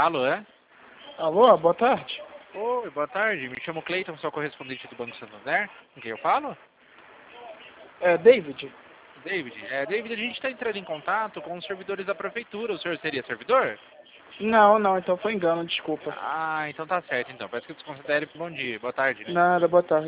Alô, é? Alô, boa tarde. Oi, boa tarde. Me chamo Cleiton, sou correspondente do Banco Santander. Com quem eu falo? É David? David, a gente está entrando em contato com os servidores da prefeitura. O senhor seria servidor? Não, então foi engano, desculpa. Ah, então tá certo, então. Peço que desconsidere. Bom dia, boa tarde, né? Nada, boa tarde.